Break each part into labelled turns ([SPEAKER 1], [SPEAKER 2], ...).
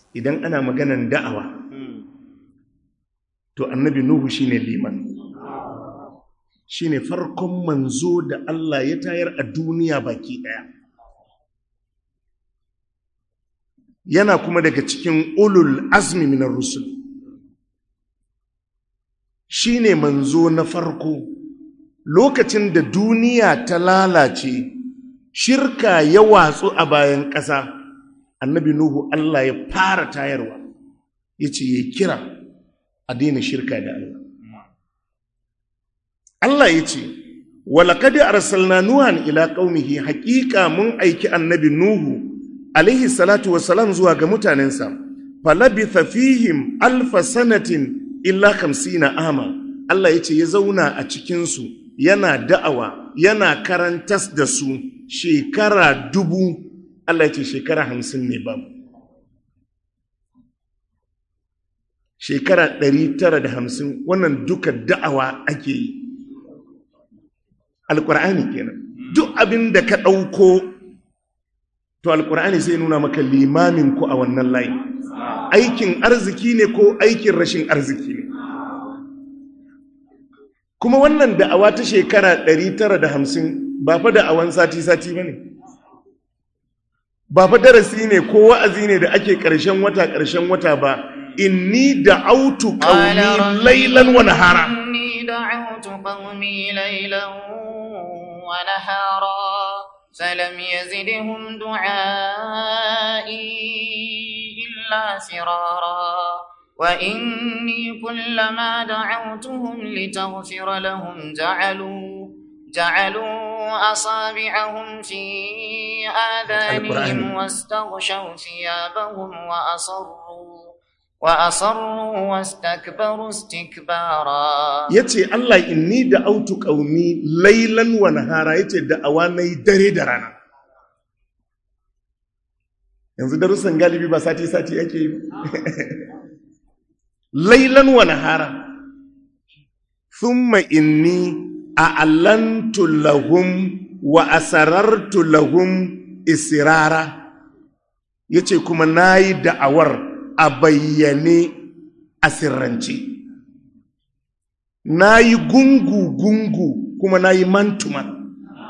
[SPEAKER 1] idan ana maganan da'awa to annabi Nuhu shine liman, shine farkon manzo da Allah ya tayar a duniya baki daya, yana kuma daga cikin ulul azmi minar rusul, shine manzo na farko lokacin da duniya ta lalace, shirka ya watsu a bayan ƙasa. Annabi Nuhu Allah ya fara tayarwa, yace ya kira a daina shirka da Allah. Allah yace walaqad arsalna nuhan ila qaumihi, haqiqa mun aiki annabi Nuhu alaihi salatu wassalam zuwa ga mutanensa, falabitha fihim alf sanatin illa 50 ama. Allah yace ya zauna a cikin su yana da'awa, yana karantas da su shekara 1000. Allah ya ce shekara 50 ne babu, shekara 950. Wannan duka da'awa ake yi. Alƙur'ani kenan, duk abin da ka ɗauko to alƙur'ani sai nuna maka limamin ku a wannan layi, aikin arziki ne ko aikin rashin arziki ne. Kuma wannan da'awa ta shekara 950 ba fa da'awan sati-sati ba ne, ba fa darasi ne ko wa'azi ne da ake ƙarshen wata ba. Inni da'autu qaumi laylan wa nahara,
[SPEAKER 2] inni da'autu qaumi laylan wa nahara falam yazidhum du'ai illa firara wa inni kullama da'awtuhum litaghfira lahum جعلوا أصابعهم في آذانهم واستغشوا ثيابهم وأصروا واستكبروا استكبارا.
[SPEAKER 1] yace Allah inni da'autu qaumi laylan wa nahara, yace da'awa nayi dare da rana. Yanzu darussan galibi ba sati yake yi. Laylan wa nahara, thumma inni a'lantu lahum wa asarartu lahum israra, yace kuma nayi da'awar a bayyane a sirrance, nayi gungu kuma nayi mantuma.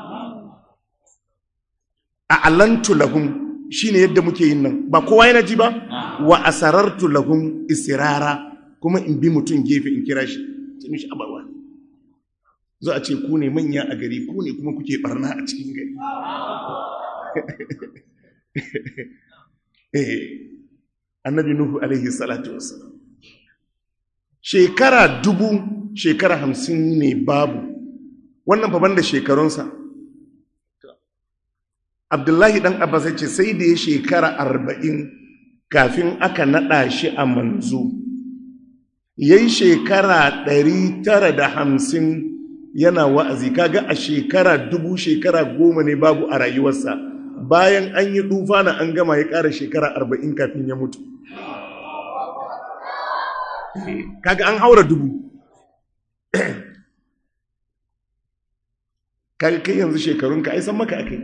[SPEAKER 1] A'lantu lahum shine yadda muke yin nan, ba kowa yana ji ba. Wa asarartu lahum israra, kuma in bi mutun gefe in kira shi, sai mishi abawa zo a ce ku ne manya a gari, ku ne kuma kuke barna a cikin gari. Annabi Nuhu alaihi salatu wassalam shekara 1000, shekara 50 ne babu. Wannan fa banda shekarunsa. Abdullahi dan Abbas yace sai da ya shekara 40 kafin aka nada shi a manzo. Yayi shekara 950 yana wa'azi. Kaga a shekara 1000, shekara 10 ne babu a rayuwarsa. Bayan an yi dufana an gama, ya ƙara shekara 40 kafin ya mutu. Kaga an haura 1000. Kaga kai yanzu shekarunka ai san maka akai.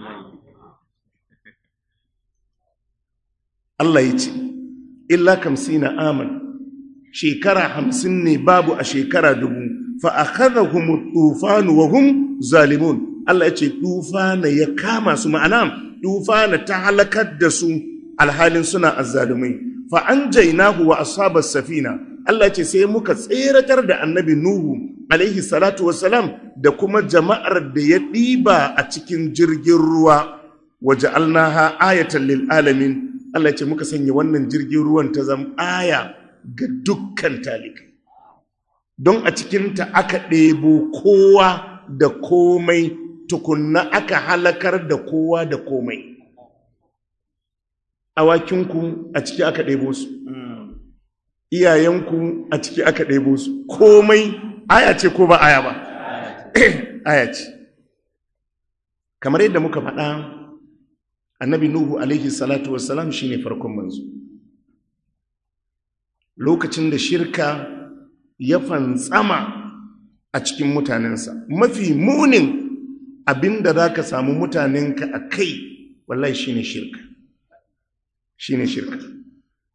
[SPEAKER 1] Allah ya ce illa 50 aman, shekara 50 ne babu a shekara 1000. Fa akhadhahum tufanu wa hum zalimun. Allah yace tufana ya kama su, ma'ana tufana ta halakar da su alhalin suna azzalumai. Fa anjaynahu wa ashabas safina. Allah yace sai muka tseratar da annabi Nuhu alaihi salatu wassalam da kuma jama'ar da ya diba a cikin jirgin ruwa. Waja'alnaha ayatan lil alamin. Allah yace muka sanya wannan jirgin ruwan ta zama aya ga dukkan talikai, don a cikinta aka ɗebo kowa da komai, tukunna aka halakar da kowa da komai. Awakinku a ciki aka ɗebo su, iyayenku a ciki aka ɗebo su, komai. Aya ce ko ba aya ba? Aya ce. Kamar yadda muka faɗa, annabi Nuhu alaihi salatu wassalam shine farkon manzo. Lokacin da shirka ya fantsama a cikin mutanensa, mafi munin abinda za ka samu mutanenka a kai, wallahi shine shirka.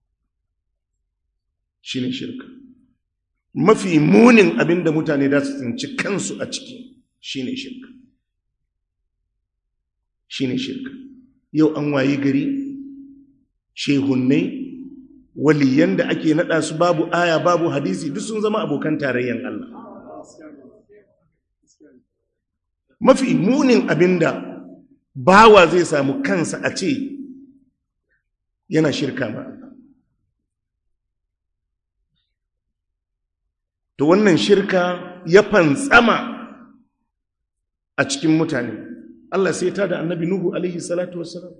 [SPEAKER 1] shine shirka. Mafi munin abinda mutane da su tsinci kansu a ciki shine shirka. Shine shirka. Yau an wayi gari shehunnai waliyan da ake nada su babu aya babu hadisi duk sun zama abokan tarayyan Allah. Mafi munin abinda bawa zai samu kansa a ce yana shirka ma Allah. To wannan shirka ya fantsama a cikin mutane. Allah sai ta da annabi Nuhu alaihi salatu wassalam.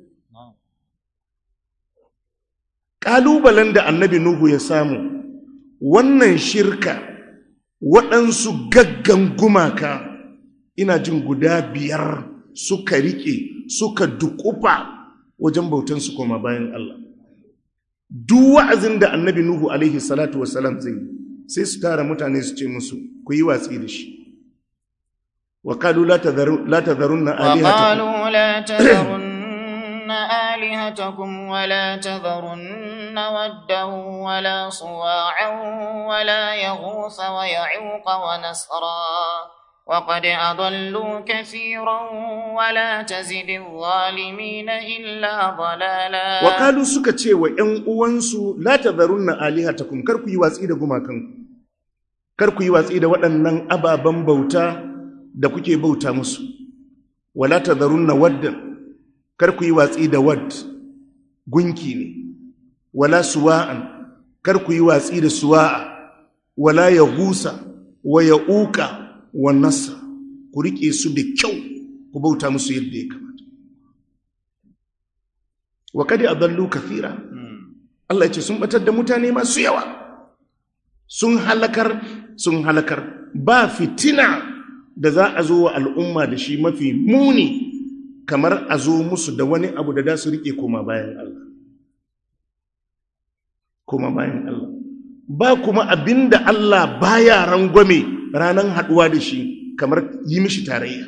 [SPEAKER 1] Ƙalubalen da annabi Nuhu ya samu, wannan shirka waɗansu gaggan gumaka ina jin guda 5 suka rike suka dukufa wajen bautansu koma bayan Allah. Duk wa'azin da annabi Nuhu alaihi salatu wassalam zai yi sai su tara mutane su ce musu ku yi watsi da shi. وقالوا لا تذرن
[SPEAKER 2] آلهتكم ولا تذرن ودا ولا صواعا ولا يغوث ويعوق ونسرا وقد أضلوا كثيرا ولا تزد الظالمين إلا ضلالا.
[SPEAKER 1] وقالوا سكتي وإن أوانسوا لا تذرن آلهتكم كركو يواسئ غماكم كركو يواسئ waɗannan ababan bauta da kuke bauta musu. Wala tadharunna waddan, kar ku yi watsi da wad, gunki ne. Wala suwa'an, kar ku yi watsi da suwa'a. Wala yahusa wa ya'uka wa nasra, ku rike su da kyau ku bauta musu yadda ya kamata. Wa kad adallu kathira, Allah ya ce sun batar da mutane masu yawa, sun halakar ba fitina da za a zo wa al'umma da shi mafi muni kamar a zo musu da wani abu da su rike koma bayan Allah. Ba kuma abinda Allah baya rangwame ranan haduwa da shi kamar yi mishi tarayya.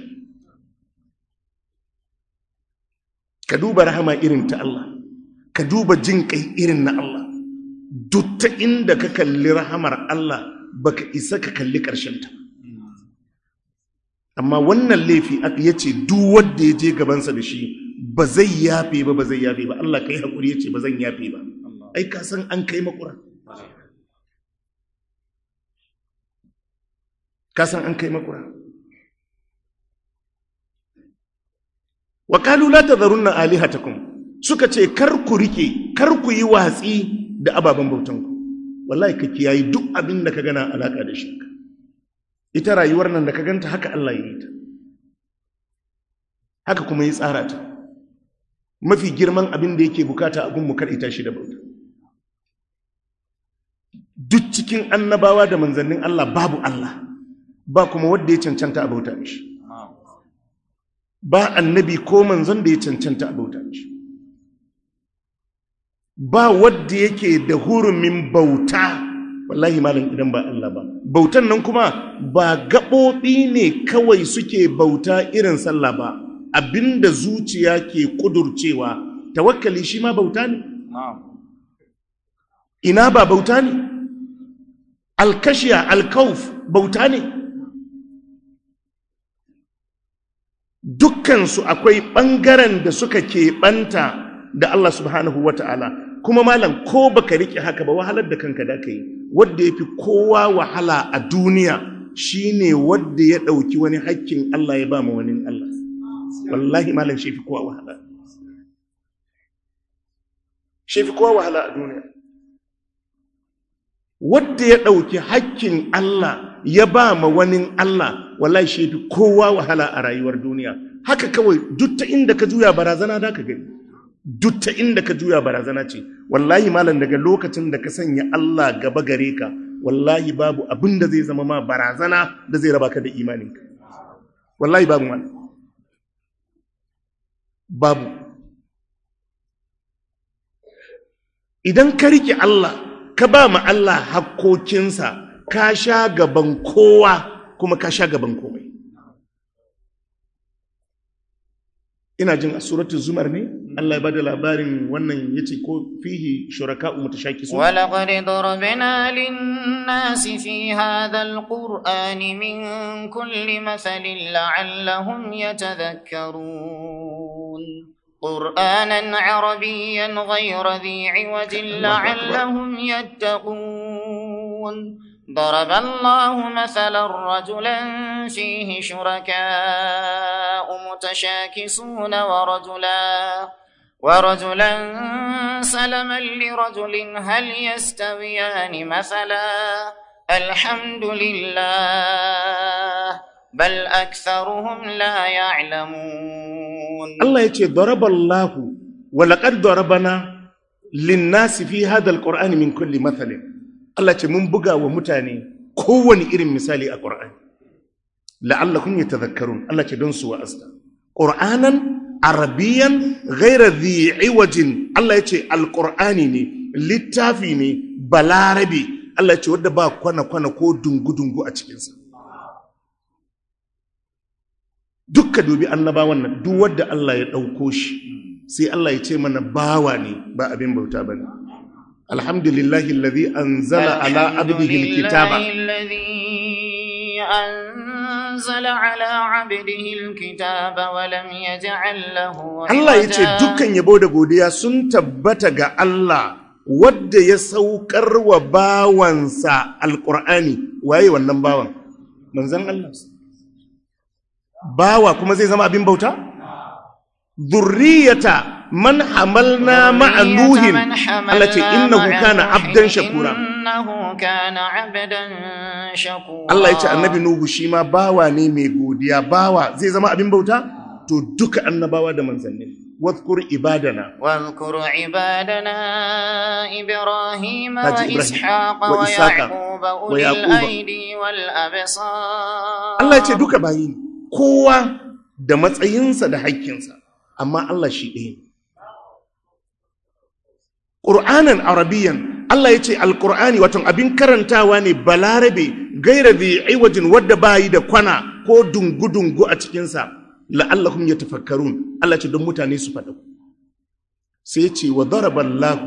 [SPEAKER 1] Ka duba rahama irin ta Allah, ka duba jin kai irin na Allah. Duk ta inda ka kalli rahamar Allah baka isa ka kalli ƙarshen ta. Amma wannan laifi aka yace duk wanda ya je gabansa da shi ba zai yafe ba Allah kai hakuri yace ba zan yafe ba. Ai ka san an kai makura, wa qalu la tadharunna alihatakum, suka ce kar ku yi watsi da ababen bautanku. Wallahi ka kiyayi duk abin da ka gana alaka da shi. Ita rayuwar nan da ka ganta haka Allah ya yi ta, haka kuma ya tsara ta. Mafi girman abin da yake bukata abin mu karita shi da bauta. Duk cikin annabawa da manzannin Allah babu Allah, ba kuma wanda ya cancanta a bauta mishi. Ba annabi ko manzon da ya cancanta a bauta mishi. Ba wanda yake da hurumin bauta, wallahi malam, idan ba Allah ba. Bautan nan kuma ba gaɓoɓi ne kawai suke bauta irin sallah ba, abinda zuciya ke kudurcewa. Tawakkali shi ma bauta ne. Ina ba bauta ne? Alkashiya, alkauf bauta ne. Dukkansu akwai ɓangaren da suka keɓanta da Allah subhanahu wa ta'ala. Kuma malam, ko baka riƙe haka ba, wahalar da kanka da ka yi. Wadda ya fi kowa wahala a duniya shine wadda ya ɗauki wani hakkin Allah ya ba ma wani Allah. Wallahi malam, shi fi kowa wahala. Shi fi kowa wahala a duniya. Wadda ya ɗauki hakkin Allah ya ba ma wani Allah, wallahi shi fi kowa wahala a rayuwar duniya. Haka kawai duk ta inda ka juya barazana da ka gani. Duk ta inda ka juya barazana ce. Wallahi malam, daga lokacin da ka sanya Allah gaba gare ka, wallahi babu abin da zai zama ma barazana da zai raba ka da imaninka. Wallahi babu malam, babu. Idan ka rike Allah, ka ba ma Allah hakkokinsa, ka sha gaban kowa kuma ka sha gaban komai. Ina jin a suratul Zumar ne Allah ya bada labarin wannan yace ko fihi shuraka'u mutashakisun
[SPEAKER 2] ولقد ضربنا للناس في هذا القرآن من كل مثل لعلهم يتذكرون قرآنا عربيا غير ذي عوج لعلهم يتقون ضرب الله مثلا رجلا فيه شركاء متشاكسون ورجلا سلما لرجل هل يستويان مثلا الحمد لله بل أكثرهم لا يعلمون
[SPEAKER 1] الله يقول ضرب الله ولقد ضربنا للناس في هذا القرآن من كل مثل الله يقول من بقى ومتاني كون إرم مثالي القرآن لعلكم يتذكرون الله يقول دونسوا أصلا قرآنا عربيا غير ذي عوج الله يقول القرآن للتافيني بلاربي الله يقول ودبا كوانا كو دنگو أتكينسا dukka dubi annabawan nan duk wanda Allah ya dauko shi sai Allah ya ce mana bawa ne ba abin bauta bane alhamdulillahi alladhi anzala ala abdihi alkitaba
[SPEAKER 2] anzala ala abdihi alkitaba wa lam yaj'al lahu
[SPEAKER 1] Allah ya ce dukkan yabo da godiya sun tabbata ga Allah wanda ya saukar wa bawansa alqur'ani waye wannan bawan manzon Allah bawa kuma zai zama abin bauta? Zurriyata man hamalna ma'a Nuhin Allah ce innahu kana abdan shakura Allah ya ce annabi Nuhu shi ma bawa ne mai godiya bawa zai zama abin bauta? To duka annabawa da manzanni واذكر عبادنا
[SPEAKER 2] إبراهيم وإسحاق ويعقوب أولي الأيدي والأبصار
[SPEAKER 1] Allah ya ce duka bayi kowa da matsayinsa da haƙƙinsa amma Allah shi ɗaya Qur'anan Arabiyan Allah ya ce alqur'ani wato abin karantawa ne balarabe gaira bi iwajin wadda bayi da kwana ko dungu-dungu a cikinsa la'allahum yatafakkarun Allah ce don mutane su faɗa sai ce wa daraballahu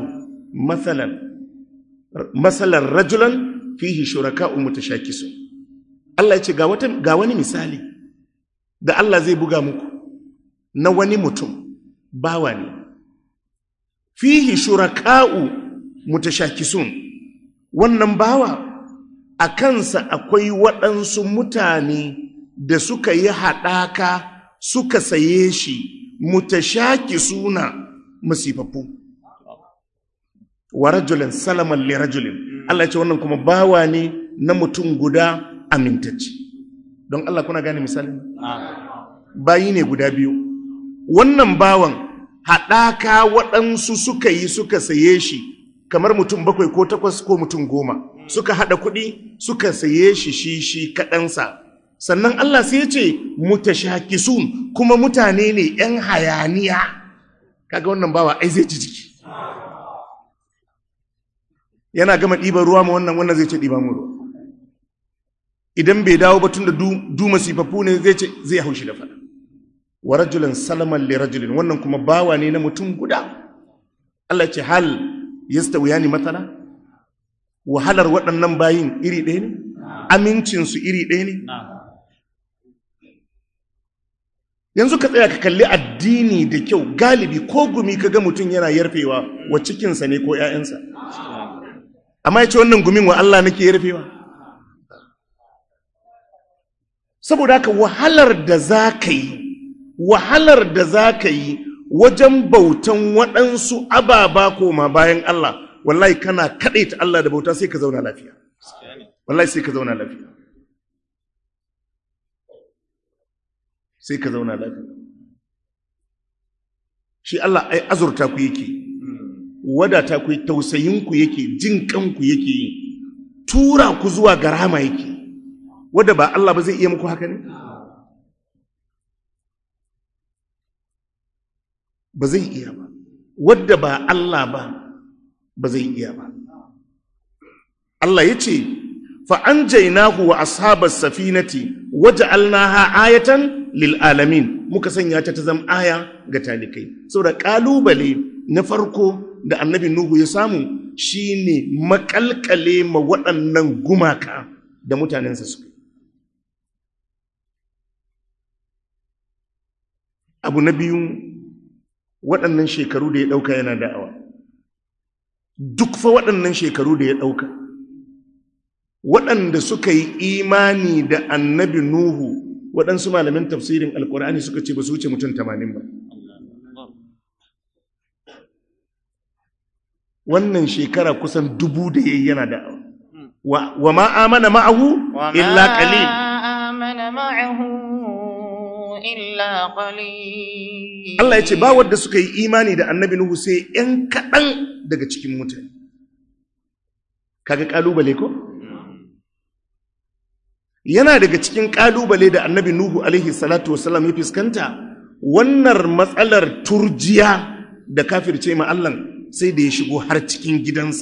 [SPEAKER 1] masalan rajulan fihi shuraka'u mutashakisun Allah ya ce ga wani misali da Allah zai buga muku na wani mutum bawa ne fihi shuraka'u mutashakisun wannan bawa a kansa akwai waɗansu mutane da suka yi haɗaka suka saye shi mutashakisuna masifafu wa rajulin salaman li rajulin Allah ya ce wannan kuma bawa ne na mutum guda amintacce don Allah kuna gane misali bayi ne guda biyu wannan bawan haɗaka waɗansu suka saye shi kamar mutum 7 ko 8 ko mutum 10 suka haɗa kuɗi suka saye shi kaɗansa sannan Allah sai ya ce mutashakisun kuma mutane ne ‘yan hayaniya kaga wannan bawa ai zai ci jiki yana gama ɗiban ruwa ma wannan zai ce ɗiba mu ruwa idan bai dawo ba tun da du masifafu ne zai ce zai haushi da fada wa rajulan salaman li rajulin wannan kuma bawa ne na mutum guda Allah ce hal yastawiyani matala wahalar waɗannan bayin iri ɗaya ne amincinsu iri ɗaya ne yanzu ka tsaya ka kalli addini da kyau galibi ko gumi kaga mutum yana yarfewa wa cikinsa ne ko ‘ya'yansa amma ya ce wannan gumin wa Allah nake yarfewa saboda haka wahalar da za ka yi wajen bautan waɗansu ababa koma bayan Allah wallahi kana kaɗaita Allah da bauta sai ka zauna lafiya wallahi sai ka zauna lafiya shi Allah ai azurta ku yake wadata ku tausayin ku yake jin kanku yake tura ku zuwa garama yake wanda ba Allah ba zai iya muku haka ne ba zai iya ba wanda ba Allah ba zai iya ba Allah yace fa anjaynahu wa ashabas safinati waja'alnaha ayatan lil alamin muka sanya ta zama aya ga talikai saboda kalubale na farko da annabi nuhu ya samu shine makalkale ma waɗannan gumaka da mutanensa suka abu na biyu waɗannan shekaru da ya ɗauka yana da'awa duk fa waɗannan shekaru da ya ɗauka waɗanda suka yi imani da annabi nuhu waɗansu malamin tafsirin alkur'ani suka ce ba su wuce mutum 80 ba wannan shekara kusan 1000 da yayi yana da'awa wa ma amana ma'ahu illa qalil Allah ya ce ba wadda suka yi imani da annabi Nuhu sai ‘yan kaɗan daga cikin mutane. Kaga ƙalubale ko? Yana daga cikin ƙalubale da annabi Nuhu alaihi salatu wasalam ya fuskanta wannan matsalar turjiya da kafirce ma Allah sai da ya shigo har cikin gidansa.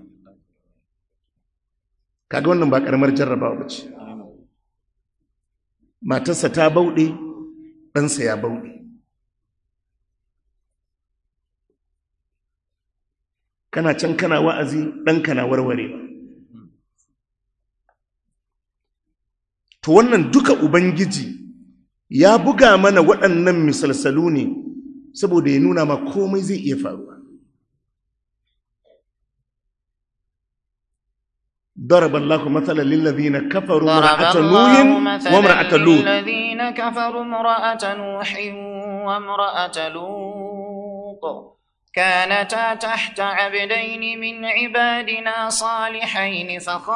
[SPEAKER 1] Kaga wannan ba ƙaramar jarrabawa ba ce. Matarsa ta bauɗe, ɗansa ya bauɗe. Kana can kana wa'azi, ɗanka na warwarewa. To wannan duka Ubangiji ya buga mana waɗannan misalsalu ne saboda ya nuna ma komai zai iya faruwa. ضرب الله مثلا للذين كفروا امرأة نوح وامرأة لوط
[SPEAKER 2] للذين كفروا امرأة نوح وامرأة لوط كانتا تحت عبدين من عبادنا صالحين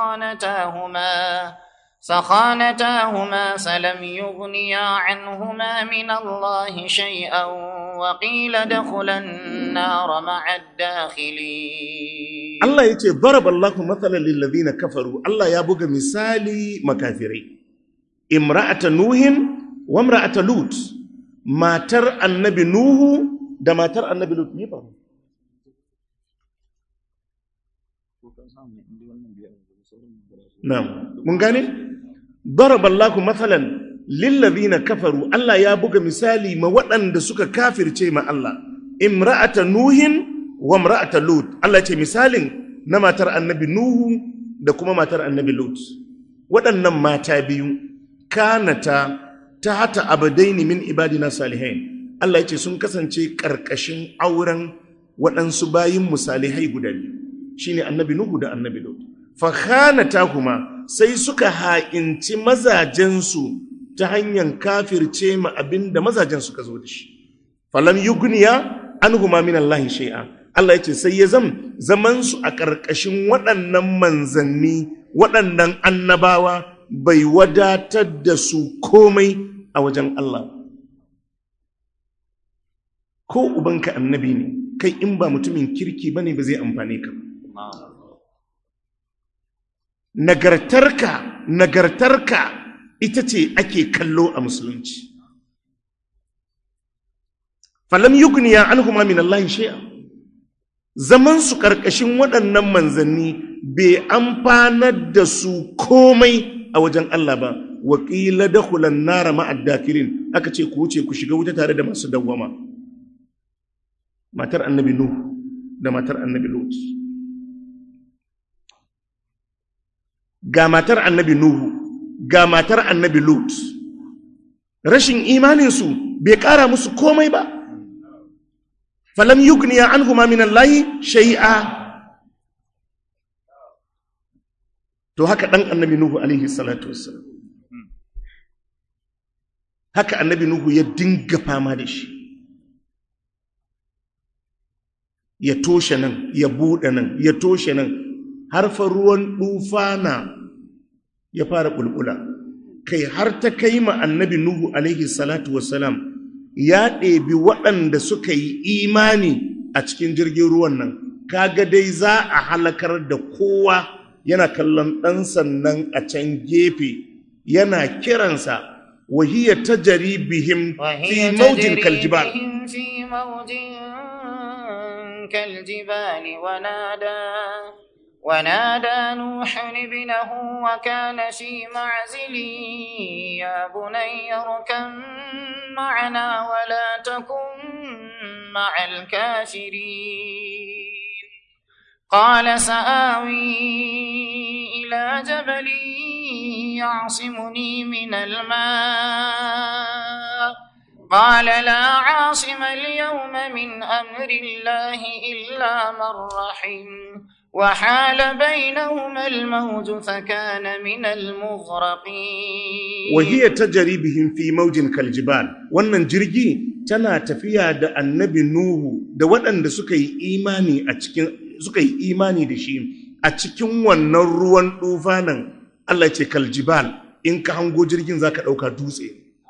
[SPEAKER 2] فخانتاهما فلم يغنيا عنهما من الله شيئا وقيل ادخلا النار مع الداخلين
[SPEAKER 1] Allah ya ce, Baraballahu matsalar lillazina kafaru, Allah ya buga misali makafirai. Imra'ata Nuhin wa imra'ata Lut, matar annabi Nuhu da matar annabi Lut ne ba. Na'am, mun gane? Baraballahu matsalar lillazina kafaru, Allah ya buga misali ma waɗanda suka kafirce ma Allah. Imra'ata Nuhin wa imra'ata Lut Allah ce misalin na matar annabi Nuhu da kuma matar annabi Lut waɗannan mata biyu kanata tahta abadaini min ibadina salihin Allah ya ce sun kasance karkashin auren waɗansu bayin musalihai guda biyu shine annabi Nuhu da annabi Lut fa khanatahuma sai suka ha'inci mazajensu ta hanyar kafirce ma abinda mazajen suka zo da shi falam yugniya anhuma min Allah shay'a Allah ya ce sai ya zaman su a ƙarƙashin waɗannan manzanni waɗannan annabawa bai wadatar da su komai a wajen Allah ko ubanka annabi ne kai in ba mutumin kirki bane ba zai amfane ka nagartarka ita ce ake kallo a musulunci falam yugniya anhuma min Allah shay'a zaman su karkashin waɗannan manzanni bai amfanar da su komai a wajen Allah ba wa qila dakhulan nar ma'ad dakilin aka ce ku wuce ku shiga wuta tare da masu dawwama matar annabi nuh da matar annabi lut ga matar annabi nuh ga matar annabi lut rashin imanin su bai kara musu komai ba falam yugniya anhuma min Allahi shay'a to haka dan annabi nuhu alaihi salatu wassalam haka annabi nuhu ya dinga fama da shi ya toshe nan ya bude nan ya toshe nan har fa ruwan dufana ya fara bulbula kai har ta kai ma annabi nuhu alaihi salatu wassalam ya ɗebi waɗanda suka yi imani a cikin jirgin ruwan nan kaga dai za a halakar da kowa yana kallon ɗan sannan a can gefe yana kiransa wahiya tajri bihim fi mawjin kaljibal
[SPEAKER 2] ونادى نوح ابنه وكان في معزل يا بني اركب معنا ولا تكن مع الكافرين قال سآوي إلى جبل يعصمني من الماء قال لا عاصم اليوم من أمر الله إلا من رحم وحال بينهما الموج فكان من المغرقين
[SPEAKER 1] وهي تجري بهم في موج كالجبال wannan jirgi tana tafiya da annabi Nuhu da waɗanda suka yi imani da shi a cikin wannan ruwan dufanan Allah ce kaljibal in ka hango jirgin zaka dauka dutse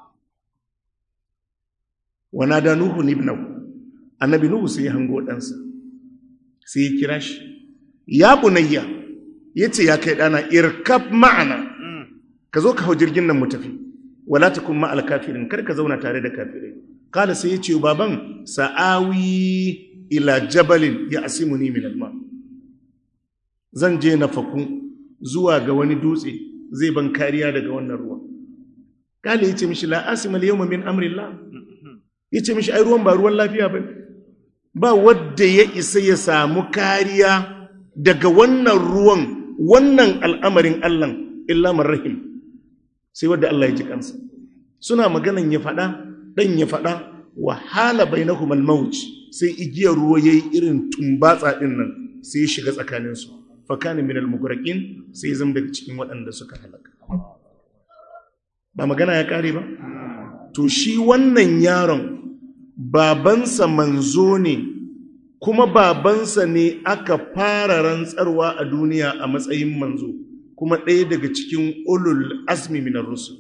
[SPEAKER 1] wana da Nuhu ibnahu annabi Nuhu sai hango ɗansa sai ya kira shi ya bunayya yace ya kai dana irkab ma'ana ka zo ka hau jirgin nan mu tafi wala takun ma'al kafirin kar ka zauna tare da kafirai kada sai yace baban sa'awi ila jabalin ya'simuni min al-ma zan je na faku zuwa ga wani dutse zai ban kariya daga wannan ruwa kale yace mishi la asima al-yawma min amri Allah yace mishi ai ruwan ba ruwan lafiya bane ba wanda ya isa ya samu kariya daga wannan ruwan wannan al'amarin Allah illa man rahim sai wanda Allah ya ji kansa suna maganan ya fada dan ya fada wa hala bainahum al-mawj sai igiyar ruwa yayi irin tumbatsa din nan sai ya shiga tsakanin su fa kana min al-mughraqin sai zama daga cikin waɗanda suka halaka ba magana ya kare ba to shi wannan yaron babansa manzo ne kuma babansa ne aka fara rantsarwa a duniya a matsayin manzo kuma ɗaya daga cikin ulul azmi minar rusul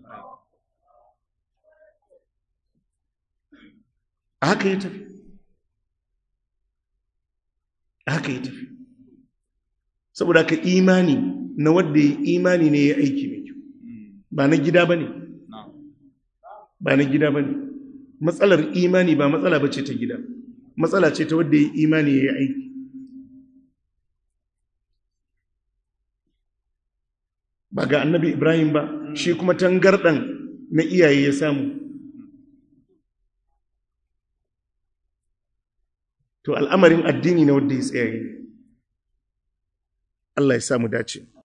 [SPEAKER 1] haka ya tafi saboda ka imani na wanda ya imani ne ya aiki mai kyau ba na gida bane matsalar imani ba matsala bace ta gida matsala ce ta wanda ya imani ya aiki ba ga annabi Ibrahim ba shi kuma tangardan na iyaye ya samu to al'amarin addini na wanda ya tsaye Allah ya samu dace